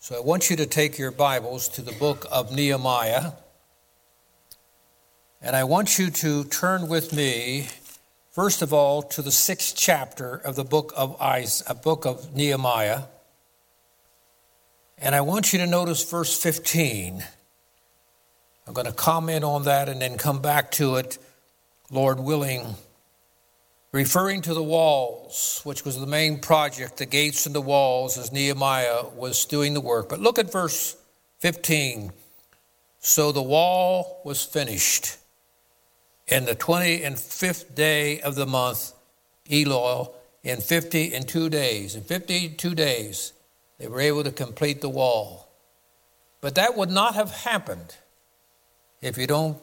So I want you to take your Bibles to the book of Nehemiah. And I want you to turn with me, first of all, to the 6th chapter of the book of Nehemiah. And I want you to notice verse 15. I'm going to comment on that and then come back to it, Lord willing. Referring to the walls, which was the main project, the gates and the walls, as Nehemiah was doing the work. But look at verse 15. So the wall was finished in the 25th day of the month, Elul, in 52 days. In 52 days, they were able to complete the wall. But that would not have happened if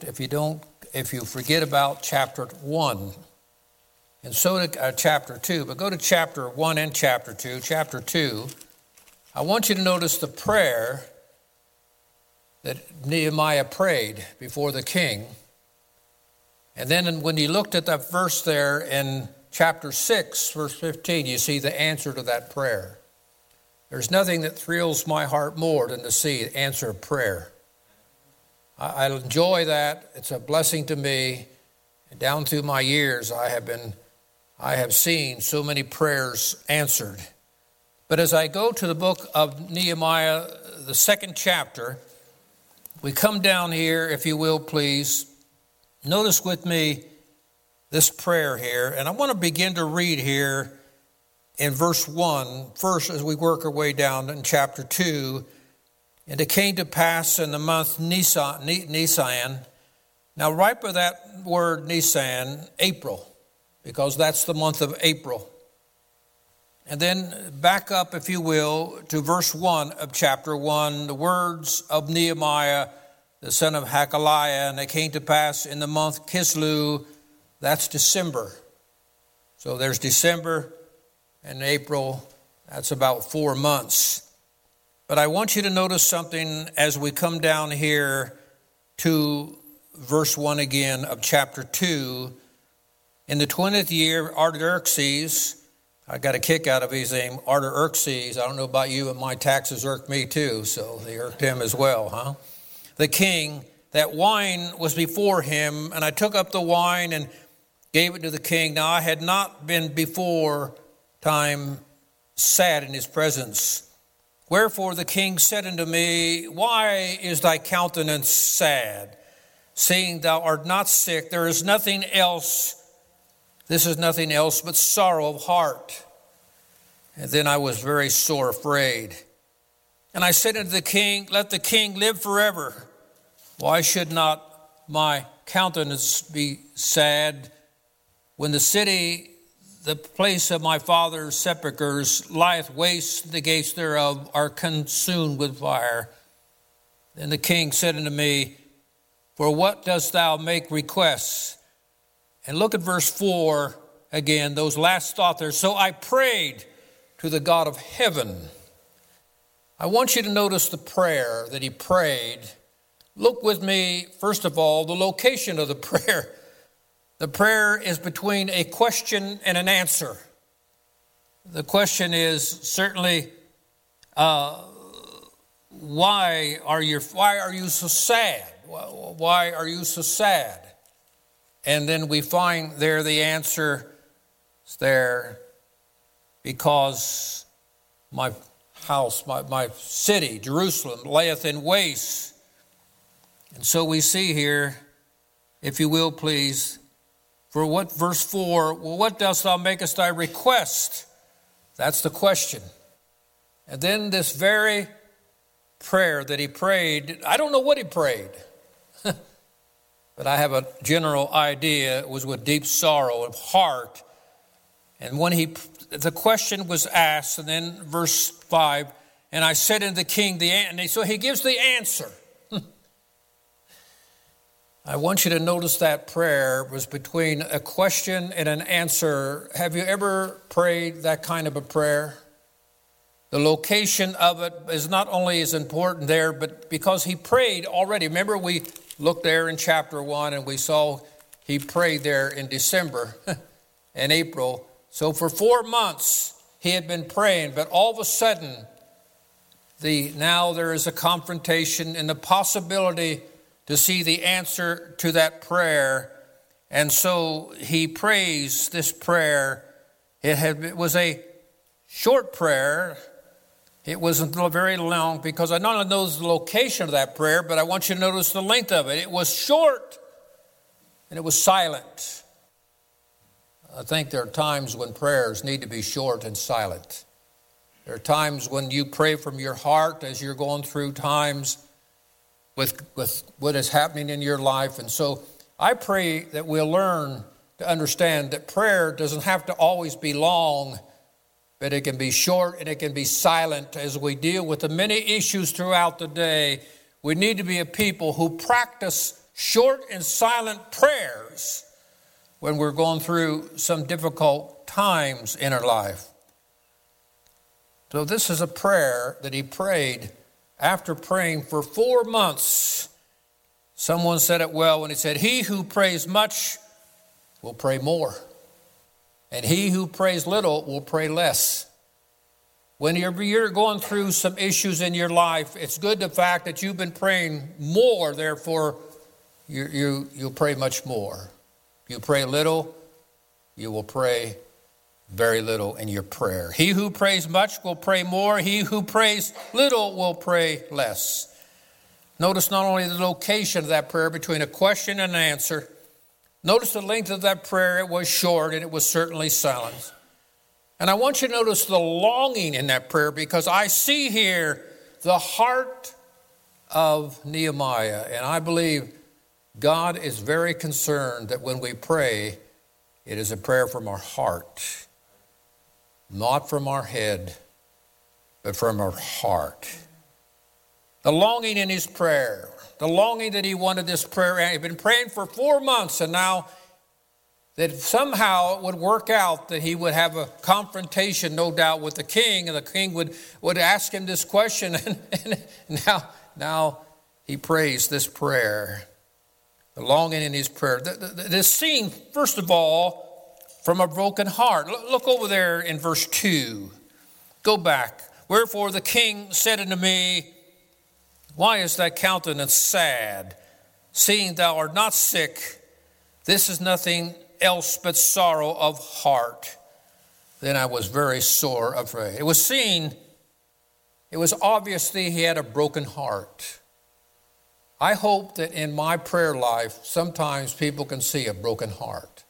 you forget about chapter 1. And so to chapter 2, but go to chapter 1 and chapter 2. Chapter 2, I want you to notice the prayer that Nehemiah prayed before the king. And then when you looked at that verse there in chapter 6, verse 15, you see the answer to that prayer. There's nothing that thrills my heart more than to see the answer of prayer. I enjoy that. It's a blessing to me. And down through my years, I have seen so many prayers answered. But as I go to the book of Nehemiah, the 2nd chapter, we come down here, if you will, please. Notice with me this prayer here. And I want to begin to read here in verse 1, first as we work our way down in chapter 2. And it came to pass in the month Nisan. Now, right by that word Nisan, April, because that's the month of April. And then back up, if you will, to verse 1 of chapter 1, the words of Nehemiah, the son of Hakaliah, and it came to pass in the month Kislev, that's December. So there's December and April, that's about 4 months. But I want you to notice something as we come down here to verse 1 again of chapter 2. In the 20th year, Artaxerxes, I got a kick out of his name, Artaxerxes. I don't know about you, but my taxes irked me too, so they irked him as well, huh? The king, that wine was before him, and I took up the wine and gave it to the king. Now I had not been before time sad in his presence. Wherefore the king said unto me, why is thy countenance sad? Seeing thou art not sick, there is nothing else. This is nothing else but sorrow of heart. And then I was very sore afraid. And I said unto the king, let the king live forever. Why should not my countenance be sad when the city, the place of my father's sepulchres, lieth waste, the gates thereof are consumed with fire? Then the king said unto me, for what dost thou make requests? And look at verse 4 again, those last thoughts there. So I prayed to the God of heaven. I want you to notice the prayer that he prayed. Look with me, first of all, the location of the prayer. The prayer is between a question and an answer. The question is certainly, why are you so sad? Why are you so sad? And then we find there the answer is there, because my house, my city, Jerusalem, layeth in waste. And so we see here, if you will, please, for what, verse 4, well, what dost thou makest thy request? That's the question. And then this very prayer that he prayed, I don't know what he prayed, but I have a general idea. It was with deep sorrow of heart. And when the question was asked, and then verse 5, and I said unto the king, so he gives the answer. I want you to notice that prayer was between a question and an answer. Have you ever prayed that kind of a prayer? The location of it is not only as important there, but because he prayed already. Remember, we looked there in chapter 1 and we saw he prayed there in December and April. So for 4 months he had been praying, but all of a sudden now there is a confrontation and the possibility to see the answer to that prayer. And so he prays this prayer. It was a short prayer. It wasn't very long because I not only know the location of that prayer, but I want you to notice the length of it. It was short and it was silent. I think there are times when prayers need to be short and silent. There are times when you pray from your heart as you're going through times with what is happening in your life. And so I pray that we'll learn to understand that prayer doesn't have to always be long, but it can be short and it can be silent as we deal with the many issues throughout the day. We need to be a people who practice short and silent prayers when we're going through some difficult times in our life. So this is a prayer that he prayed after praying for 4 months. Someone said it well when he said, "He who prays much will pray more, and he who prays little will pray less." When you're going through some issues in your life, it's good the fact that you've been praying more, therefore you'll pray much more. You pray little, you will pray very little in your prayer. He who prays much will pray more. He who prays little will pray less. Notice not only the location of that prayer between a question and an answer. Notice the length of that prayer. It was short and it was certainly silent. And I want you to notice the longing in that prayer, because I see here the heart of Nehemiah. And I believe God is very concerned that when we pray, it is a prayer from our heart. Not from our head, but from our heart. The longing in his prayer, the longing that he wanted this prayer. He'd been praying for 4 months, and now that somehow it would work out, that he would have a confrontation, no doubt, with the king, and the king would ask him this question, and now he prays this prayer. The longing in his prayer. This scene, first of all, from a broken heart. Look over there in verse 2. Go back. "Wherefore the king said unto me, Why is thy countenance sad, seeing thou art not sick? This is nothing else but sorrow of heart. Then I was very sore afraid." It was obviously he had a broken heart. I hope that in my prayer life, sometimes people can see a broken heart.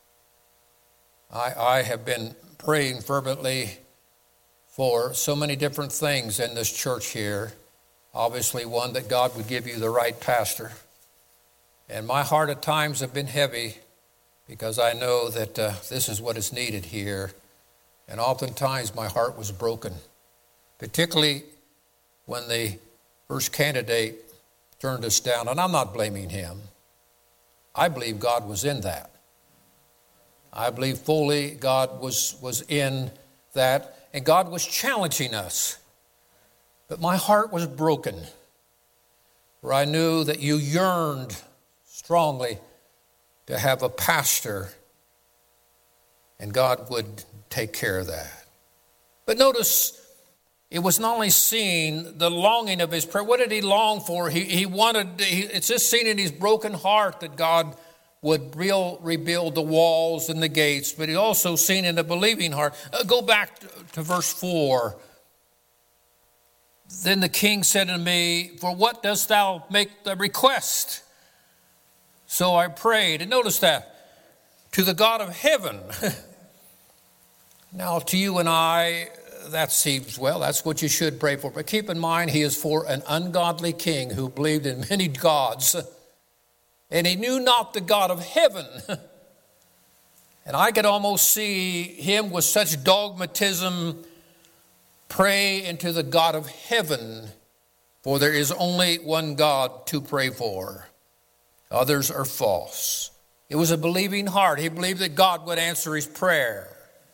I have been praying fervently for so many different things in this church here. Obviously, one, that God would give you the right pastor. And my heart at times have been heavy because I know that this is what is needed here. And oftentimes my heart was broken, particularly when the first candidate turned us down. And I'm not blaming him. I believe God was in that. I believe fully God was in that, and God was challenging us. But my heart was broken, for I knew that you yearned strongly to have a pastor, and God would take care of that. But notice, it was not only seeing the longing of his prayer. What did he long for? It's just seen in his broken heart that God would rebuild the walls and the gates, but he also seen in a believing heart. Go back to verse 4. "Then the king said unto me, For what dost thou make the request? So I prayed." And notice that. "To the God of heaven." Now to you and I, that seems, well, that's what you should pray for. But keep in mind, he is for an ungodly king who believed in many gods. And he knew not the God of heaven. And I could almost see him with such dogmatism pray into the God of heaven, for there is only one God to pray for. Others are false. It was a believing heart. He believed that God would answer his prayer.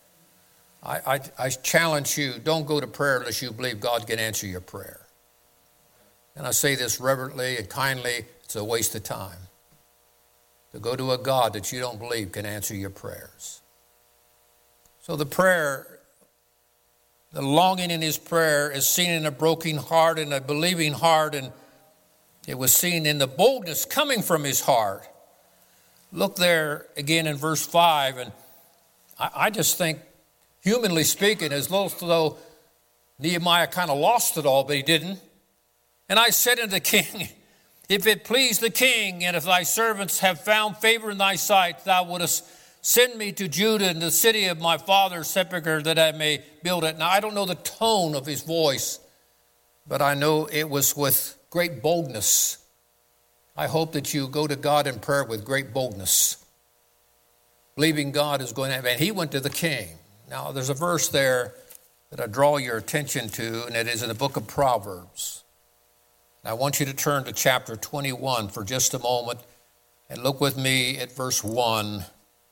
I challenge you, don't go to prayer unless you believe God can answer your prayer. And I say this reverently and kindly, it's a waste of time to go to a God that you don't believe can answer your prayers. So the prayer The longing in his prayer is seen in a broken heart and a believing heart, and it was seen in the boldness coming from his heart. Look there again in verse 5, and I just think, humanly speaking, as though Nehemiah kind of lost it all, but he didn't. And I said unto the king, if it please the king, and if thy servants have found favor in thy sight, thou wouldest send me to Judah and the city of my father's sepulchre, that I may build it. Now, I don't know the tone of his voice, but I know it was with great boldness. I hope that you go to God in prayer with great boldness, believing God is going to have. And he went to the king. Now, there's a verse there that I draw your attention to, and it is in the book of Proverbs. I want you to turn to chapter 21 for just a moment and look with me at verse 1.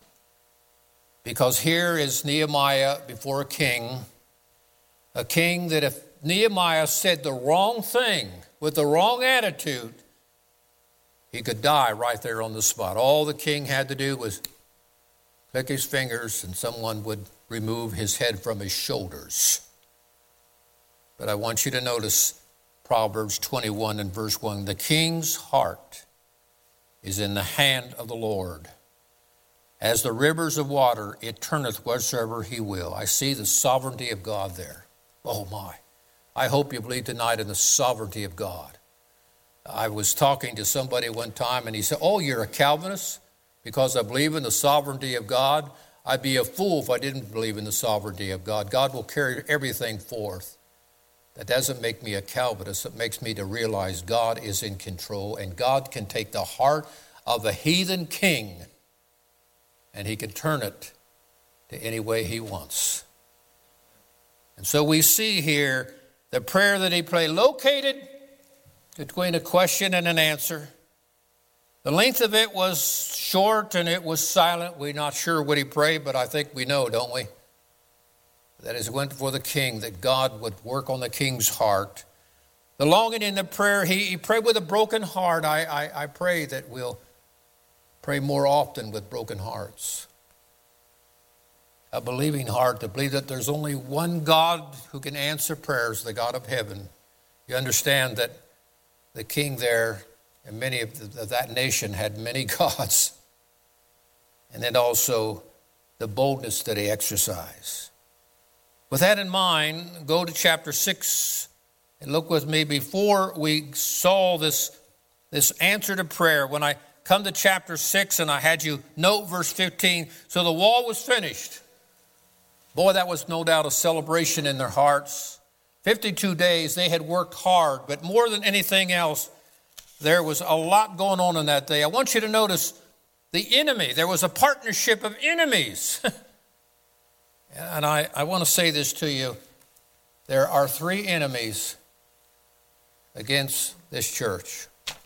Because here is Nehemiah before a king that if Nehemiah said the wrong thing with the wrong attitude, he could die right there on the spot. All the king had to do was click his fingers and someone would remove his head from his shoulders. But I want you to notice Proverbs 21 and verse 1. The king's heart is in the hand of the Lord. As the rivers of water, it turneth wheresoever he will. I see the sovereignty of God there. Oh my. I hope you believe tonight in the sovereignty of God. I was talking to somebody one time and he said, oh, you're a Calvinist because I believe in the sovereignty of God. I'd be a fool if I didn't believe in the sovereignty of God. God will carry everything forth. That doesn't make me a Calvinist. It makes me to realize God is in control, and God can take the heart of a heathen king and he can turn it to any way he wants. And so we see here the prayer that he prayed, located between a question and an answer. The length of it was short and it was silent. We're not sure what he prayed, but I think we know, don't we? That is, went before the king, that God would work on the king's heart. The longing in the prayer, he prayed with a broken heart. I pray that we'll pray more often with broken hearts. A believing heart, to believe that there's only one God who can answer prayers, the God of heaven. You understand that the king there and many of that nation had many gods. And then also the boldness that he exercised. With that in mind, go to chapter 6 and look with me. Before we saw this answer to prayer, when I come to chapter 6 and I had you note verse 15, so the wall was finished. Boy, that was no doubt a celebration in their hearts. 52 days, they had worked hard, but more than anything else, there was a lot going on in that day. I want you to notice the enemy. There was a partnership of enemies. And I want to say this to you. There are 3 enemies against this church.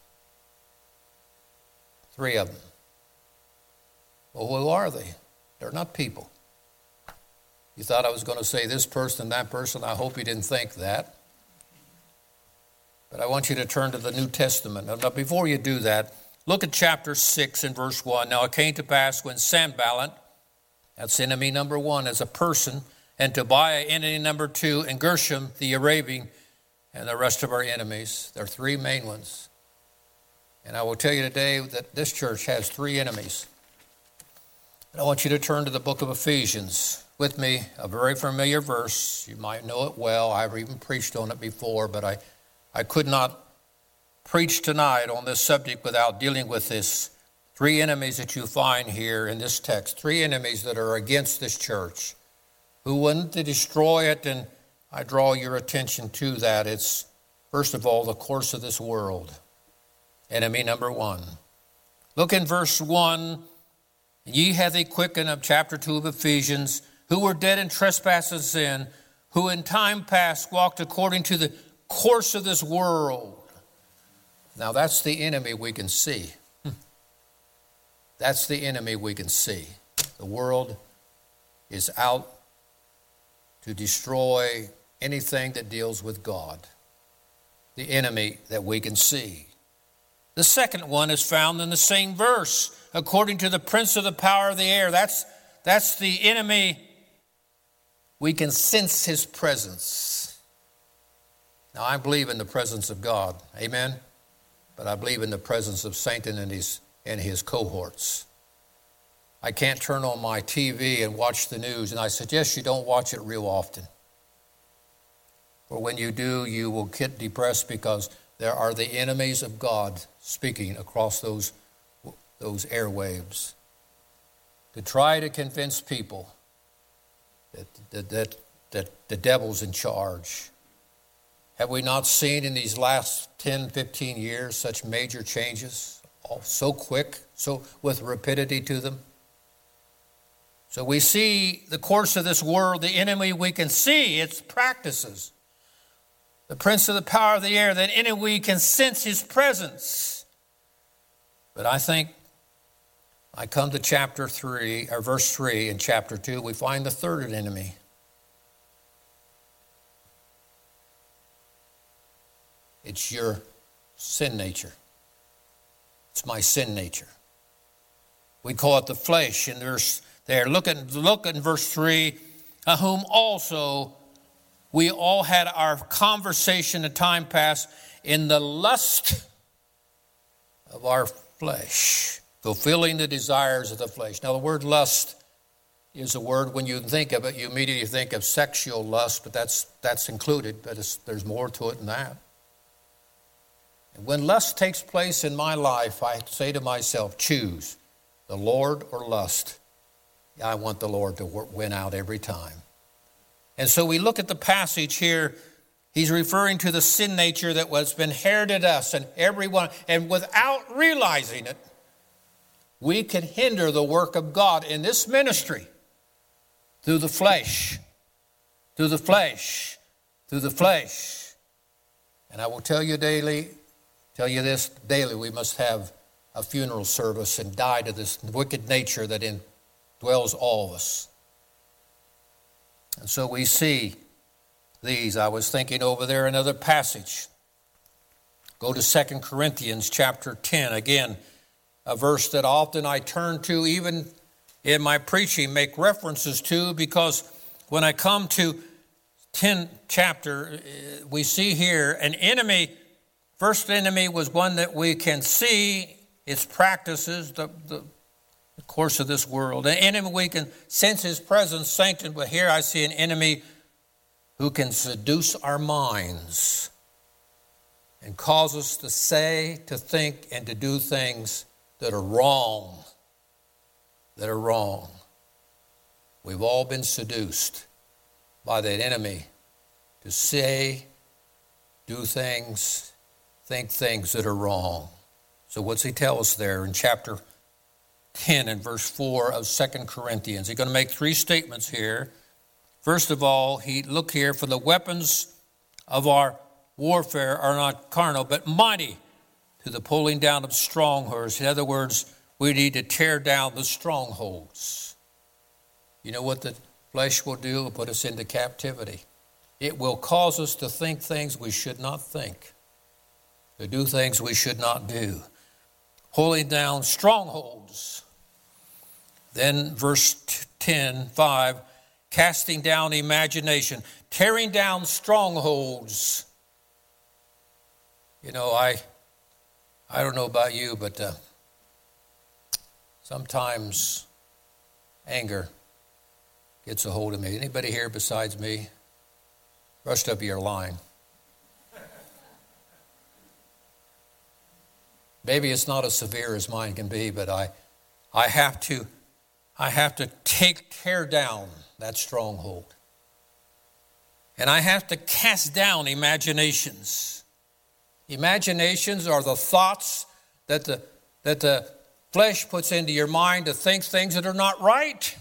3 of them. Well, who are they? They're not people. You thought I was going to say this person, that person. I hope you didn't think that. But I want you to turn to the New Testament. Now, before you do that, look at chapter 6 and verse 1. Now it came to pass when Sanballat, that's enemy number 1 as a person, and Tobiah, enemy number 2, and Gershom, the Arabian, and the rest of our enemies. There are 3 main ones. And I will tell you today that this church has 3 enemies. And I want you to turn to the book of Ephesians with me, a very familiar verse. You might know it well. I've even preached on it before, but I could not preach tonight on this subject without dealing with this. 3 enemies that you find here in this text, 3 enemies that are against this church, who want to destroy it, and I draw your attention to that. It's, first of all, the course of this world. Enemy number 1. Look in verse 1. Ye hath he quickened, of chapter 2 of Ephesians, who were dead in trespasses and sin, who in time past walked according to the course of this world. Now that's the enemy we can see. That's the enemy we can see. The world is out to destroy anything that deals with God. The enemy that we can see. The second one is found in the same verse. According to the prince of the power of the air. That's the enemy we can sense his presence. Now, I believe in the presence of God. Amen? But I believe in the presence of Satan and his cohorts. I can't turn on my TV and watch the news, and I suggest you don't watch it real often. For when you do, you will get depressed because there are the enemies of God speaking across those airwaves to try to convince people that the devil's in charge. Have we not seen in these last 10, 15 years such major changes, so quick, so with rapidity to them? So we see the course of this world, the enemy, we can see its practices. The prince of the power of the air, that enemy, we can sense his presence. But I think I come to chapter 3, or verse 3 in chapter 2, we find the third enemy. It's your sin nature. It's my sin nature. We call it the flesh. And there's there, look in verse 3, whom also we all had our conversation in time past in the lust of our flesh, fulfilling the desires of the flesh. Now, the word lust is a word, when you think of it, you immediately think of sexual lust, but that's included, but there's more to it than that. And when lust takes place in my life, I say to myself, choose the Lord or lust. I want the Lord to win out every time. And so we look at the passage here. He's referring to the sin nature that was been inherited us and everyone. And without realizing it, we can hinder the work of God in this ministry through the flesh, through the flesh, through the flesh. And I will tell you this daily, we must have a funeral service and die to this wicked nature that indwells all of us. And so we see these. I was thinking over there another passage. Go to 2 Corinthians chapter 10. Again, a verse that often I turn to, even in my preaching, make references to, because when I come to 10 chapter, we see here an enemy. First enemy was one that we can see its practices, the course of this world. An enemy we can sense his presence, Satan. But here I see an enemy who can seduce our minds and cause us to say, to think, and to do things that are wrong. That are wrong. We've all been seduced by that enemy to say, do things, think things that are wrong. So what's he tell us there in chapter 10 and verse 4 of 2 Corinthians? He's going to make three statements here. First of all, look here, for the weapons of our warfare are not carnal, but mighty to the pulling down of strongholds. In other words, we need to tear down the strongholds. You know what the flesh will do? It will put us into captivity. It will cause us to think things we should not think, to do things we should not do. Pulling down strongholds. Then verse 10, 5, casting down imagination, tearing down strongholds. You know, I don't know about you, but sometimes anger gets a hold of me. Anybody here besides me? Rest of you are lying. Maybe it's not as severe as mine can be, but I have to tear down that stronghold. And I have to cast down imaginations. Imaginations are the thoughts that the flesh puts into your mind to think things that are not right.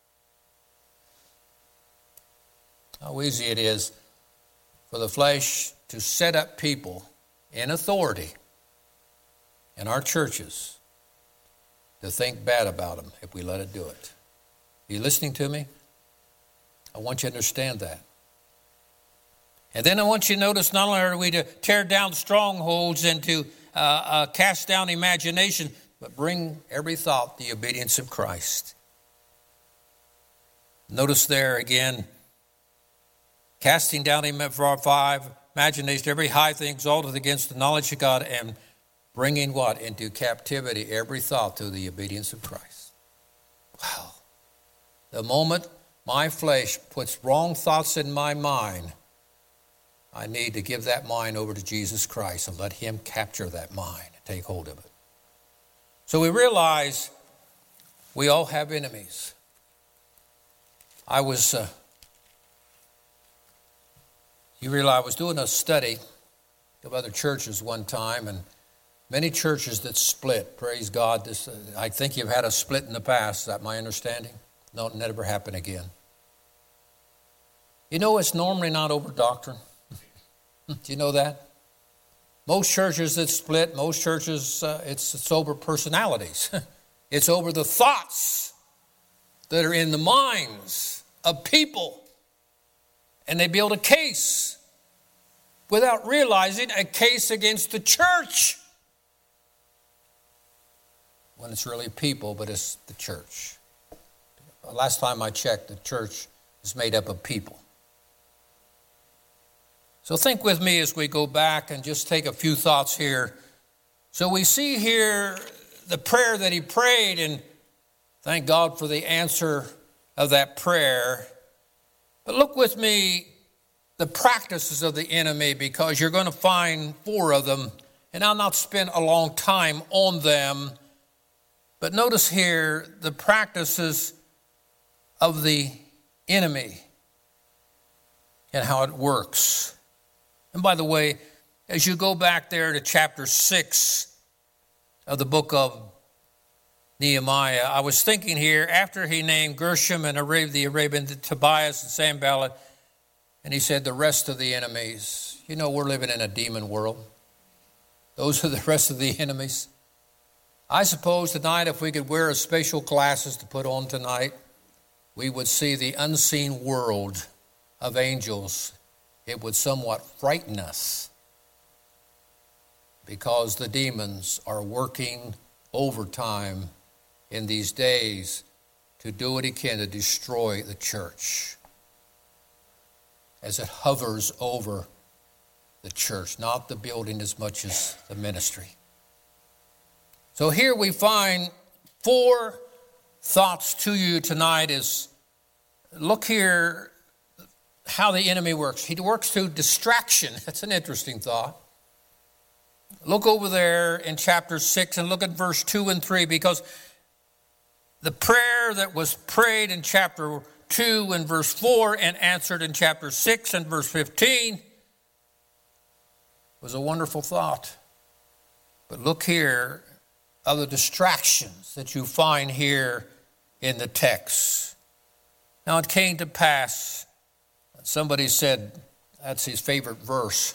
How easy it is for the flesh to set up people in authority in our churches to think bad about them if we let it do it. Are you listening to me? I want you to understand that. And then I want you to notice, not only are we to tear down strongholds and to cast down imagination, but bring every thought the obedience of Christ. Notice there again casting down imagination, every high thing exalted against the knowledge of God, and bringing what? Into captivity every thought to the obedience of Christ. Wow. The moment my flesh puts wrong thoughts in my mind, I need to give that mind over to Jesus Christ and let him capture that mind and take hold of it. So we realize we all have enemies. I was doing a study of other churches one time, and many churches that split. Praise God. I think you've had a split in the past. Is that my understanding? No, it never happened again. You know, it's normally not over doctrine. Do you know that? Most churches that split, most churches, it's over personalities. It's over the thoughts that are in the minds of people. And they build a case without realizing a case against the church. When it's really people, but it's the church. Last time I checked, the church is made up of people. So think with me as we go back and just take a few thoughts here. So we see here the prayer that he prayed, and thank God for the answer of that prayer. But look with me, the practices of the enemy, because you're going to find 4 of them, and I'll not spend a long time on them. But notice here the practices of the enemy and how it works. And by the way, as you go back there to chapter 6 of the book of Nehemiah, I was thinking here, after he named Gershom and the Arabian, Tobias and Sanballat, and he said the rest of the enemies. You know, we're living in a demon world. Those are the rest of the enemies. I suppose tonight, if we could wear a special glasses to put on tonight, we would see the unseen world of angels. It would somewhat frighten us because the demons are working overtime in these days to do what he can to destroy the church as it hovers over the church, not the building as much as the ministry. So here we find 4 thoughts to you tonight. Is look here how the enemy works. He works through distraction. That's an interesting thought. Look over there in chapter 6 and look at verse 2 and 3, because the prayer that was prayed in chapter 2 and verse 4 and answered in chapter 6 and verse 15 was a wonderful thought. But look here of the distractions that you find here in the text. Now it came to pass, somebody said that's his favorite verse.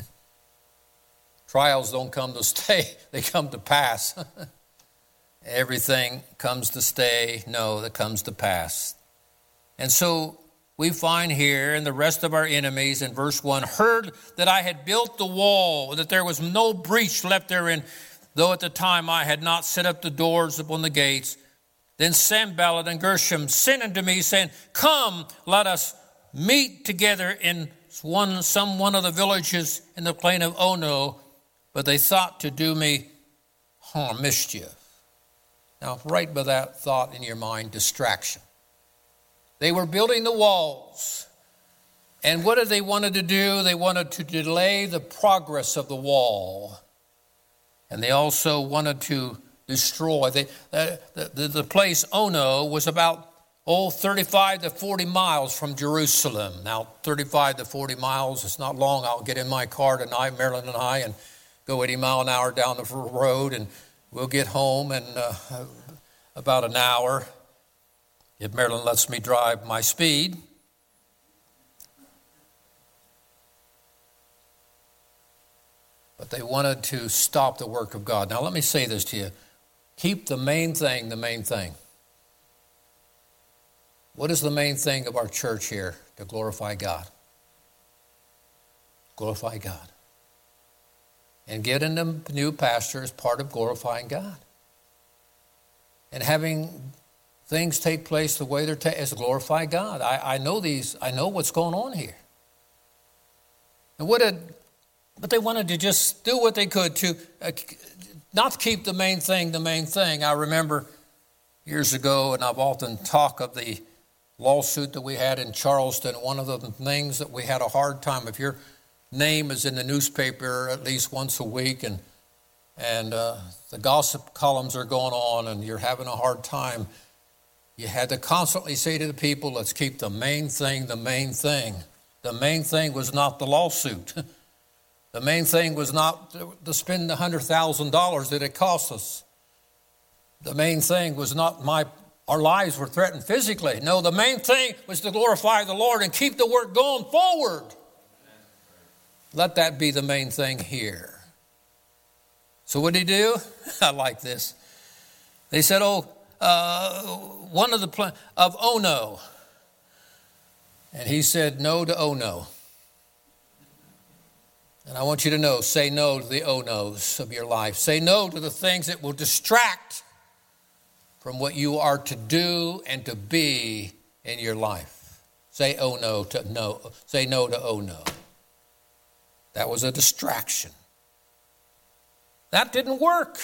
Trials don't come to stay, they come to pass. Everything comes to stay. No, that comes to pass. And so we find here, and the rest of our enemies in verse 1, heard that I had built the wall, that there was no breach left therein, though at the time I had not set up the doors upon the gates. Then Sanballat and Gershom sent unto me, saying, Come, let us meet together in some one of the villages in the plain of Ono. But they thought to do me harm, mischief. Now, right by that thought in your mind, distraction. They were building the walls. And what did they wanted to do? They wanted to delay the progress of the wall. And they also wanted to destroy. The place Ono was about 35 to 40 miles from Jerusalem. Now, 35 to 40 miles, it's not long. I'll get in my car tonight, Marilyn and I, and go 80 mile an hour down the road, and we'll get home in about an hour, if Marilyn lets me drive my speed. But they wanted to stop the work of God. Now, let me say this to you. Keep the main thing the main thing. What is the main thing of our church here? To glorify God. Glorify God. And getting a new pastor is part of glorifying God. And having things take place the way they're is glorify God. I know what's going on here. But they wanted to just do what they could to not keep the main thing. I remember years ago, and I've often talked of the lawsuit that we had in Charleston. One of the things that we had a hard time, if your name is in the newspaper at least once a week and the gossip columns are going on and you're having a hard time, you had to constantly say to the people, let's keep the main thing the main thing. The main thing was not the lawsuit. The main thing was not to spend the $100,000 that it cost us. The main thing was not our lives were threatened physically. No, the main thing was to glorify the Lord and keep the work going forward. Let that be the main thing here. So what did he do? I like this. They said, one of of Ono. And he said no to Ono. And I want you to know, say no to the Onos of your life. Say no to the things that will distract from what you are to do and to be in your life. Say no to Ono. That was a distraction. That didn't work.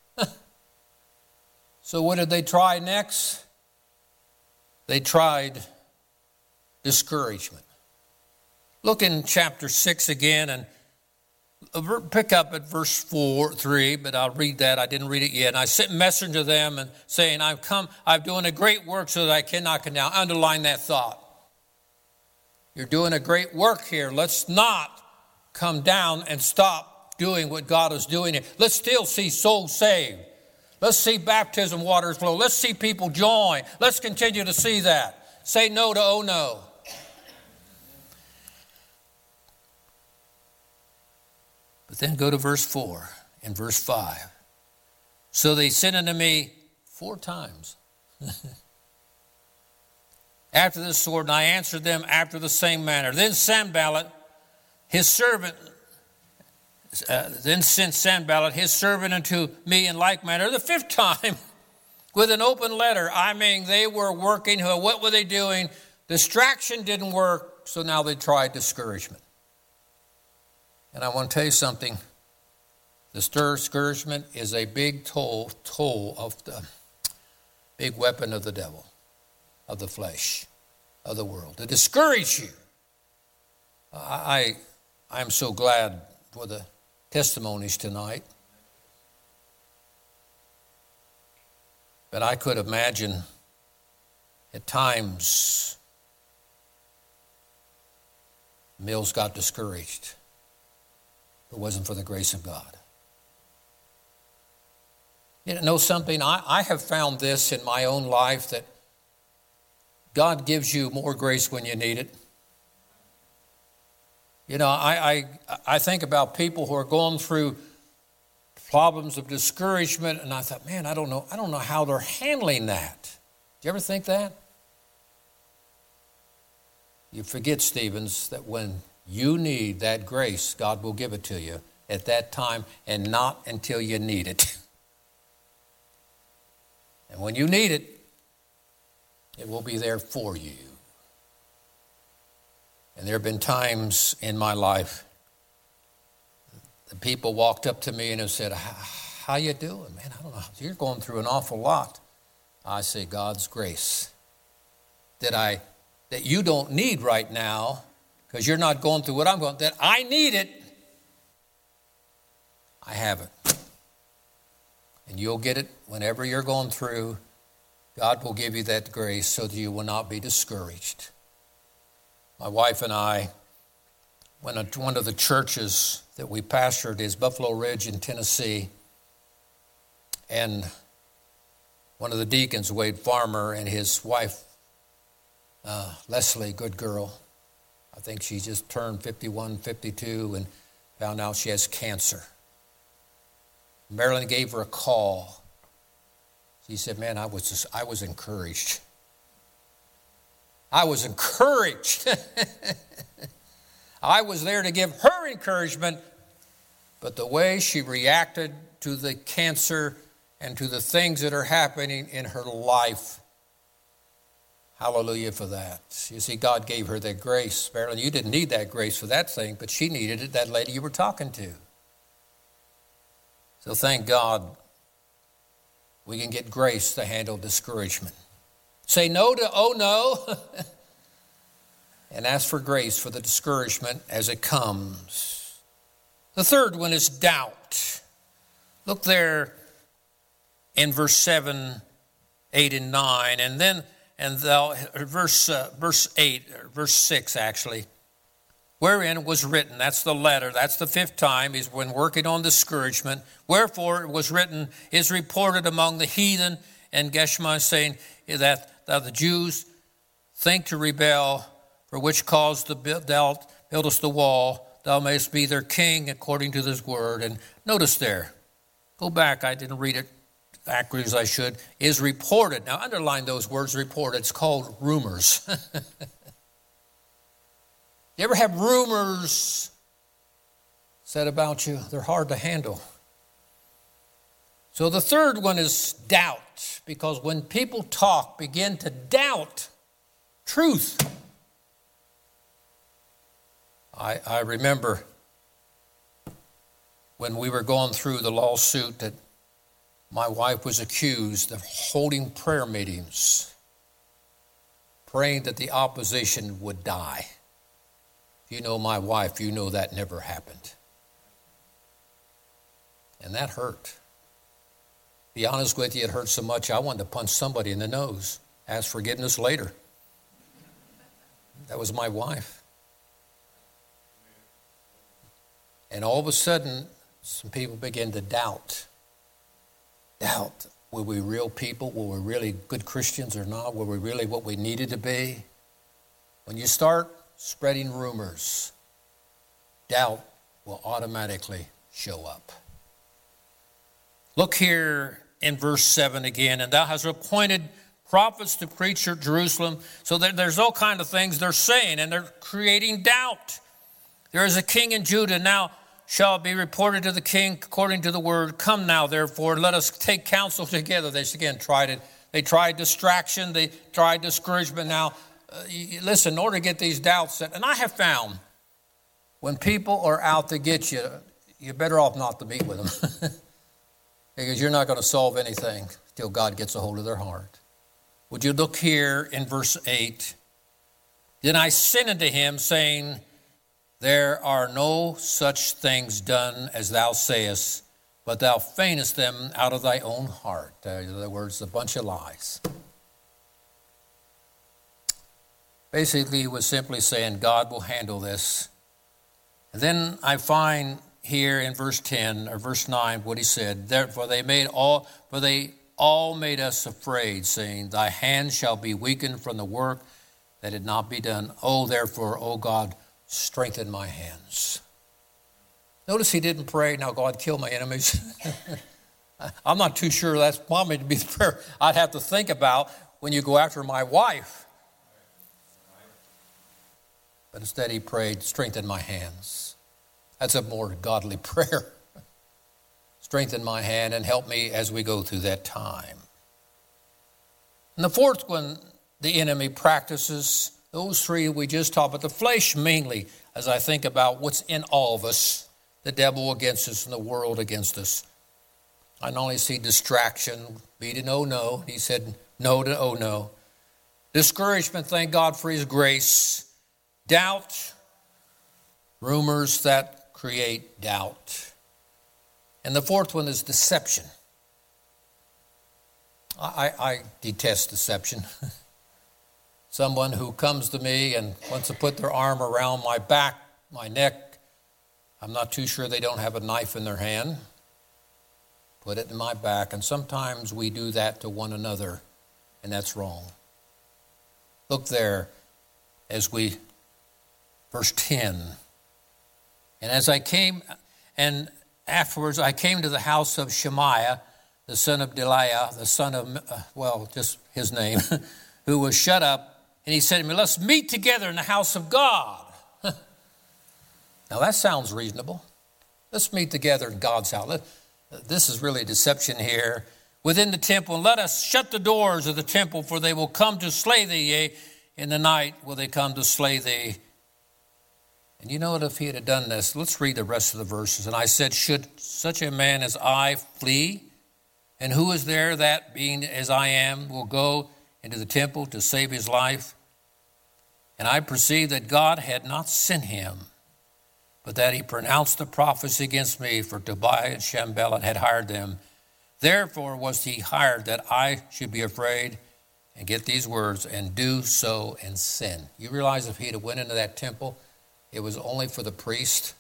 So what did they try next? They tried discouragement. Look in chapter 6 again and pick up at verse 3, but I'll read that. I didn't read it yet. And I sent a messenger to them and saying, I'm doing a great work so that I cannot come down. Underline that thought. You're doing a great work here. Let's not come down and stop doing what God is doing here. Let's still see souls saved. Let's see baptism waters flow. Let's see people join. Let's continue to see that. Say no to Ono. But then go to verse 4 and verse 5. So they sent unto me 4 times after this sort, and I answered them after the same manner. Then Sanballat, his servant, sent Sanballat, his servant, unto me in like manner the 5th time with an open letter. I mean, they were working. What were they doing? Distraction didn't work, so now they tried discouragement. And I want to tell you something. Discouragement is a big toll of the big weapon of the devil, of the flesh, of the world, to discourage you. I'm so glad for the testimonies tonight. But I could imagine at times Mills got discouraged. If it wasn't for the grace of God. You know something? I have found this in my own life that God gives you more grace when you need it. You know, I think about people who are going through problems of discouragement, and I thought, man, I don't know how they're handling that. Do you ever think that? You forget, Stevens, that when you need that grace, God will give it to you at that time and not until you need it. And when you need it, it will be there for you. And there have been times in my life that people walked up to me and have said, how you doing, man? I don't know. You're going through an awful lot. I say, God's grace that you don't need right now, because you're not going through what I'm going through, that I need it. I have it. And you'll get it whenever you're going through. God will give you that grace so that you will not be discouraged. My wife and I went to one of the churches that we pastored is Buffalo Ridge in Tennessee. And one of the deacons, Wade Farmer, and his wife, Leslie, good girl. I think she just turned 51, 52 and found out she has cancer. Marilyn gave her a call. She said, man, I was encouraged. I was encouraged. I was there to give her encouragement, but the way she reacted to the cancer and to the things that are happening in her life, Hallelujah for that. You see, God gave her that grace. Marilyn, you didn't need that grace for that thing, but she needed it, that lady you were talking to. So thank God we can get grace to handle discouragement. Say no to oh no, and ask for grace for the discouragement as it comes. The third one is doubt. Look there in verse 7, 8, and 9, and then verse 8, verse 6 actually, wherein was written, that's the letter, that's the fifth time he's been working on discouragement. Wherefore it was written, is reported among the heathen and Geshma, saying that the Jews think to rebel, for which cause thou buildest the wall, thou mayest be their king according to this word. And notice there, go back, I didn't read it accurately as I should, is reported. Now underline those words, reported. It's called rumors. You ever have rumors said about you? They're hard to handle. So the third one is doubt, because when people begin to doubt truth. I remember when we were going through the lawsuit that my wife was accused of holding prayer meetings, praying that the opposition would die. If you know my wife, you know that never happened. And that hurt. Be honest with you, it hurt so much I wanted to punch somebody in the nose. Ask forgiveness later. That was my wife. And all of a sudden, some people began to doubt. Doubt. Were we real people? Were we really good Christians or not? Were we really what we needed to be? When you start spreading rumors, doubt will automatically show up. Look here in verse 7 again. And thou hast appointed prophets to preach at Jerusalem. So there's all kinds of things they're saying, and they're creating doubt. There is a king in Judah. Now shall it be reported to the king according to the word. Come now, therefore, let us take counsel together. They again tried it. They tried distraction. They tried discouragement. Now, listen, in order to get these doubts set, and I have found when people are out to get you, you're better off not to meet with them because you're not going to solve anything till God gets a hold of their heart. Would you look here in verse 8? Then I sent unto him, saying, there are no such things done as thou sayest, but thou feignest them out of thy own heart. In other words, a bunch of lies. Basically, he was simply saying, God will handle this. And then I find here in verse 10 or verse 9 what he said, therefore they all made us afraid, saying, thy hand shall be weakened from the work that had not been done. Oh, therefore, O God, strengthen my hands. Notice he didn't pray, now God, kill my enemies. I'm not too sure that's probably to be the prayer I'd have to think about when you go after my wife. But instead he prayed, strengthen my hands. That's a more godly prayer. Strengthen my hand and help me as we go through that time. And the fourth one, the enemy practices. Those three we just talked about. The flesh mainly, as I think about what's in all of us. The devil against us and the world against us. I not only see distraction, be to know no. He said no to oh no. Discouragement, thank God for his grace. Doubt, rumors that create doubt. And the fourth one is deception. I detest deception. Someone who comes to me and wants to put their arm around my back, my neck. I'm not too sure they don't have a knife in their hand. Put it in my back. And sometimes we do that to one another, and that's wrong. Look there as we, verse 10. And as I came, and afterwards I came to the house of Shemaiah, the son of Deliah, the son of, just his name, who was shut up. And he said to me, let's meet together in the house of God. Now that sounds reasonable. Let's meet together in God's house. This is really deception here. within the temple, and let us shut the doors of the temple, for they will come to slay thee, yea, in the night will they come to slay thee. And you know what, if he had done this, let's read the rest of the verses. And I said, should such a man as I flee? And who is there that, being as I am, will go into the temple to save his life? And I perceived that God had not sent him, but that he pronounced the prophecy against me, for Tobiah and Sanballat had hired them. Therefore was he hired, that I should be afraid, and get these words, and do so and sin. You realize if he'd have went into that temple, it was only for the priest,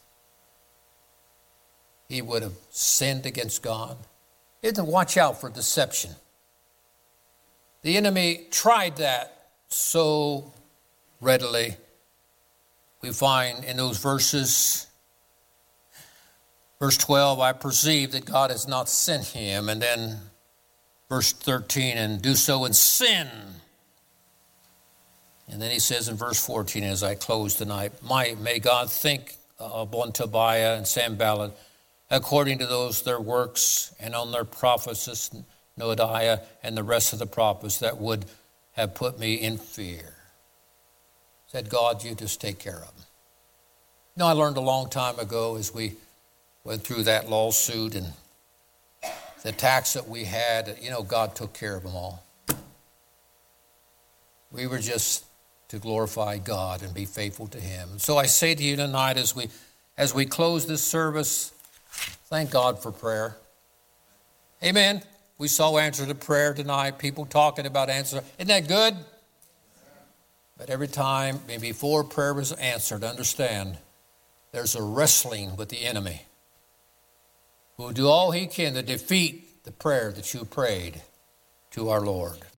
he would have sinned against God. He had to watch out for deception. The enemy tried that so readily. We find in those verses, verse 12, I perceive that God has not sent him. And then verse 13, and do so and sin. And then he says in verse 14, as I close tonight, may God think upon Tobiah and Sanballat according to those their works, and on their prophets, Noadiah and the rest of the prophets that would have put me in fear. Said, God, you just take care of them. You know, I learned a long time ago as we went through that lawsuit and the attacks that we had, you know, God took care of them all. We were just to glorify God and be faithful to him. And so I say to you tonight, as we close this service, thank God for prayer. Amen. We saw answer to prayer tonight, people talking about answer. Isn't that good? But every time, before prayer was answered, understand, there's a wrestling with the enemy who will do all he can to defeat the prayer that you prayed to our Lord.